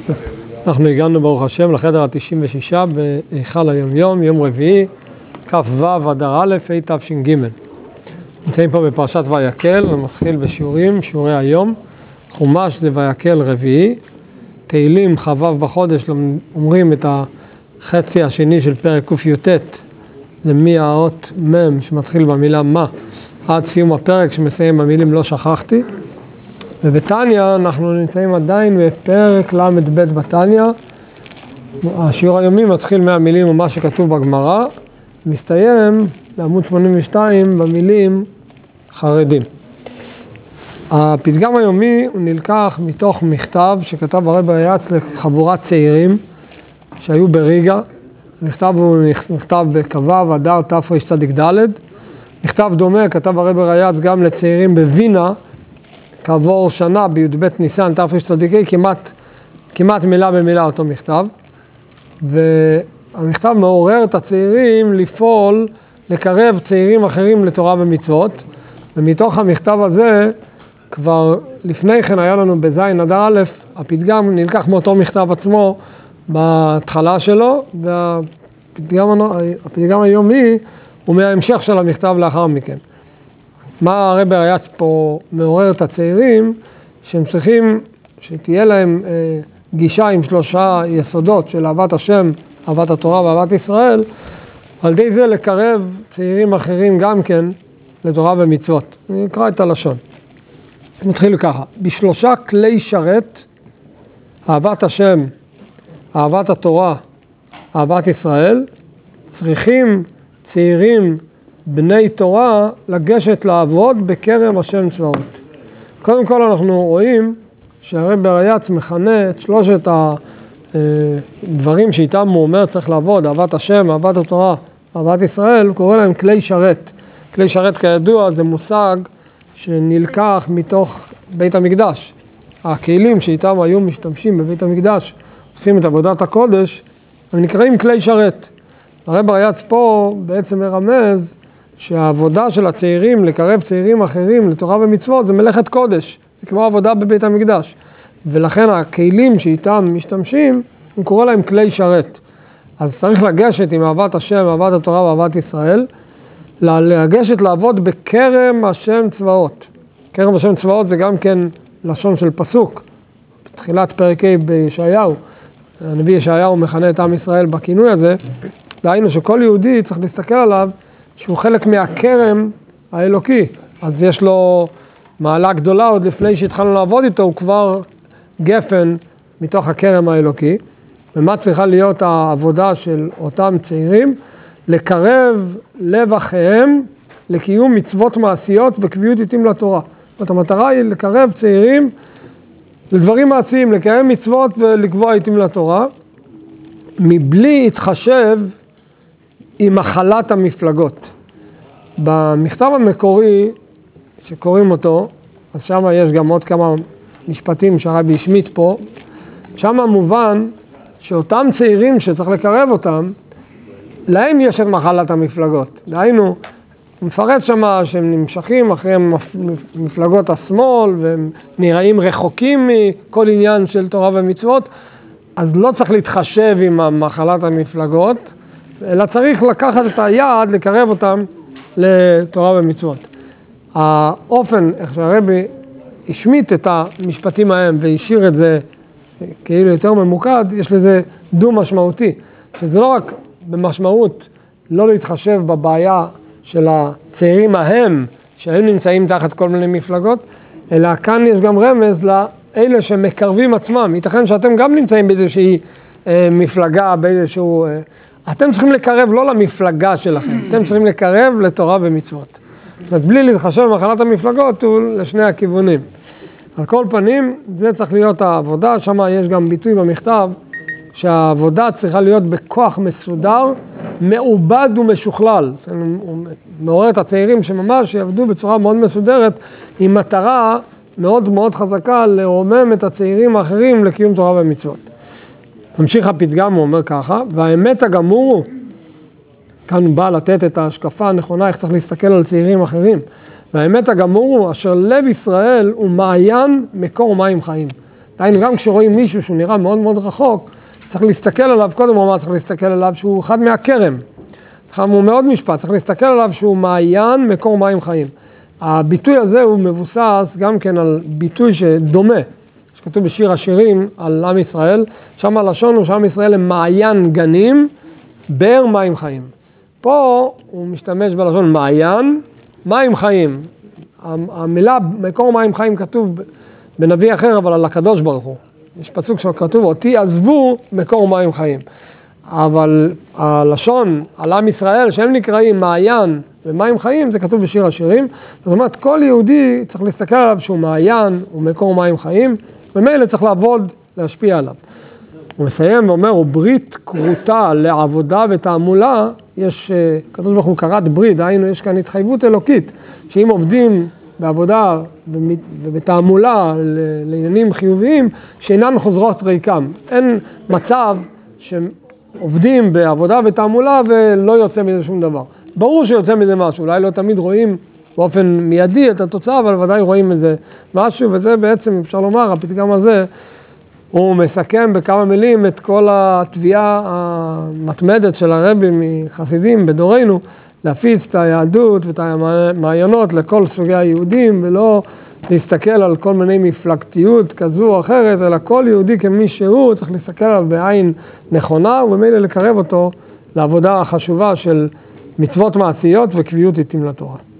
אנחנו הגענו ברוך השם לחדר ה-96 בהיכל היומיום, יום רביעי, כ"ו אדר א', התש"ג. נמצאים פה בפרשת ויקל, ומתחיל בשיעורים, שיעורי היום. חומש זה ויקל רביעי. תהילים כ"ו בחודש אומרים את החצי השני של פרק ק"י"ט, זה מהאות מ' שמתחיל במילה מה, עד סיום הפרק שמסיים במילים לא שכחתי. ובתניא אנחנו נמצאים עדיין בפרק ל"ב בתניא. השיעור היומי מתחיל מהמילים ומה שכתוב בגמרא, מסתיים בעמוד 82 במילים חרדים. הפתגם היומי הוא נלקח מתוך מכתב שכתב הרב ריי"צ לחבורת צעירים שהיו בריגה. המכתב הוא נכתב בכ"ו אדר תרצ"ד. מכתב דומה כתב הרב ריי"צ גם לצעירים בווינה, כעבור שנה בי"ב ניסן תרצ"ה, כמעט מילה במילה אותו מכתב. והמכתב מעורר את הצעירים לפעול, לקרב צעירים אחרים לתורה ומצוות. ומתוך המכתב הזה, כבר לפני כן היה לנו בזין אדר א', הפתגם נלקח מאותו מכתב עצמו בהתחלה שלו, והפתגם היומי הוא מההמשך של המכתב לאחר מכן. מה הרב ריי"צ פה מעורר את הצעירים, שהם צריכים שתהיה להם גישה עם שלושה יסודות של אהבת השם, אהבת התורה ואהבת ישראל, על ידי זה לקרב צעירים אחרים גם כן לתורה ומצוות. אני אקרא את הלשון. מתחיל ככה: בשלושה כלי שרת, אהבת השם, אהבת התורה, אהבת ישראל, צריכים צעירים בני תורה לגשת לעבוד בכרם השם צבאות. קודם כל אנחנו רואים שהרב ריי"צ מכנה את שלושת הדברים שאיתם הוא אומר צריך לעבוד, אהבת השם, אהבת התורה, אהבת ישראל, הוא קורא להם כלי שרת. כלי שרת כידוע זה מושג שנלקח מתוך בית המקדש. הכלים שאיתם היו משתמשים בבית המקדש, עושים את עבודת הקודש, הם נקראים כלי שרת. הרב ריי"צ פה בעצם מרמז שהעבודה של הצעירים לקרב צעירים אחרים לתורה ומצוות זה מלאכת קודש, זה כמו עבודה בבית המקדש. ולכן הכלים שאיתם משתמשים, הוא קורא להם כלי שרת. אז צריך לגשת עם אהבת השם, אהבת התורה ואהבת ישראל, לגשת לעבוד בכרם השם צבאות. כרם השם צבאות זה גם כן לשון של פסוק. בתחילת פרק ה' בישעיהו, הנביא ישעיהו מכנה את עם ישראל בכינוי הזה, דהיינו שכל יהודי צריך להסתכל עליו שהוא חלק מהכרם האלוקי. אז יש לו מעלה גדולה, עוד לפני שהתחלנו לעבוד איתו, הוא כבר גפן מתוך הכרם האלוקי. ומה צריכה להיות העבודה של אותם צעירים? לקרב לב אחיהם לקיום מצוות מעשיות וקביעות עיתים לתורה. זאת המטרה היא לקרב צעירים לדברים מעשיים, לקיים מצוות ולקבוע עיתים לתורה, מבלי להתחשב עם מחלת המפלגות. במכתב המקורי שקוראים אותו, אז שם יש גם עוד כמה משפטים שהרבי השמיט פה, שם מובן שאותם צעירים שצריך לקרב אותם, להם יש את מחלת המפלגות. דהיינו, הוא מפרט שם שהם נמשכים אחרי מפלגות השמאל, והם נראים רחוקים מכל עניין של תורה ומצוות, אז לא צריך להתחשב עם מחלת המפלגות, אלא צריך לקחת את היעד, לקרב אותם לתורה ומצוות. האופן, איך שהרבי השמיט את המשפטים ההם והשאיר את זה כאילו יותר ממוקד, יש לזה דו משמעותי, שזה לא רק במשמעות לא להתחשב בבעיה של הצעירים ההם, שהם נמצאים תחת כל מיני מפלגות, אלא כאן יש גם רמז לאלה שמקרבים עצמם. ייתכן שאתם גם נמצאים באיזושהי מפלגה, באיזשהו... אתם צריכים לקרב לא למפלגה שלכם, אתם צריכים לקרב לתורה ומצוות. זאת אומרת, בלי להתחשב במחלת המפלגות, הוא לשני הכיוונים. על כל פנים, זה צריך להיות העבודה, שם יש גם ביטוי במכתב, שהעבודה צריכה להיות בכוח מסודר, מעובד ומשוכלל. הוא מעורר את הצעירים שממש יעבדו בצורה מאוד מסודרת, עם מטרה מאוד מאוד חזקה לרומם את הצעירים האחרים לקיום תורה ומצוות. ממשיך הפתגם, הוא אומר ככה, והאמת הגמור הוא, כאן הוא בא לתת את ההשקפה הנכונה, איך צריך להסתכל על צעירים אחרים. והאמת הגמור הוא, אשר לב ישראל הוא מעיין מקור מים חיים. דהיינו, גם כשרואים מישהו שהוא נראה מאוד מאוד רחוק, צריך להסתכל עליו, קודם הוא אמר, צריך להסתכל עליו שהוא אחד מהכרם. הוא מאוד משפט, צריך להסתכל עליו שהוא מעיין, מקור מים חיים. הביטוי הזה הוא מבוסס גם כן על ביטוי שדומה, שכתוב בשיר השירים על עם ישראל, שם הלשון הוא שעם ישראל הם מעיין גנים, באר מים חיים. פה הוא משתמש בלשון מעיין, מים חיים. המילה מקור מים חיים כתוב בנביא אחר, אבל על הקדוש ברוך הוא. יש פסוק שכתוב, אותי עזבו מקור מים חיים. אבל הלשון על עם ישראל, שהם נקראים מעיין ומים חיים, זה כתוב בשיר השירים. זאת אומרת, כל יהודי צריך להסתכל עליו שהוא מעיין ומקור מים חיים, ומילא צריך לעבוד, להשפיע עליו. הוא מסיים ואומר, הוא ברית כרותה לעבודה ותעמולה, יש, כתוב ברוך הוא כרת ברית, דהיינו, יש כאן התחייבות אלוקית, שאם עובדים בעבודה ובתעמולה לעניינים חיוביים, שאינן חוזרות ריקם. אין מצב שעובדים בעבודה ותעמולה ולא יוצא מזה שום דבר. ברור שיוצא מזה משהו, אולי לא תמיד רואים באופן מיידי את התוצאה, אבל ודאי רואים מזה משהו, וזה בעצם, אפשר לומר, הפתגם הזה, הוא מסכם בכמה מילים את כל התביעה המתמדת של הרבי מחסידים בדורנו, להפיץ את היהדות ואת המעיינות לכל סוגי היהודים, ולא להסתכל על כל מיני מפלגתיות כזו או אחרת, אלא כל יהודי כמי שהוא צריך להסתכל עליו בעין נכונה, וממילא לקרב אותו לעבודה החשובה של מצוות מעשיות וקביעות עיתים לתורה.